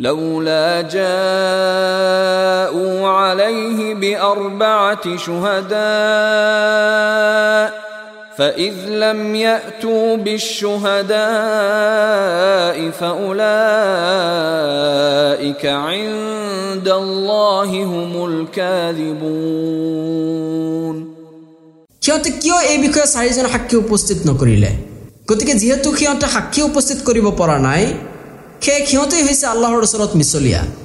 لولا جاءوا عليه بأربعة شهداء فإذ لم يأتوا بالشهداء فأولئك عند الله هم الكاذبون সিহঁতে কিয় এই বিষয়ে চাৰিজন সাক্ষী উপস্থিত নকৰিলে? গতিকে যিহেতু সিহঁতে সাক্ষী উপস্থিত কৰিব পৰা নাই, সিহঁতেই হৈছে আল্লাহৰ ওচৰত মিছলীয়া।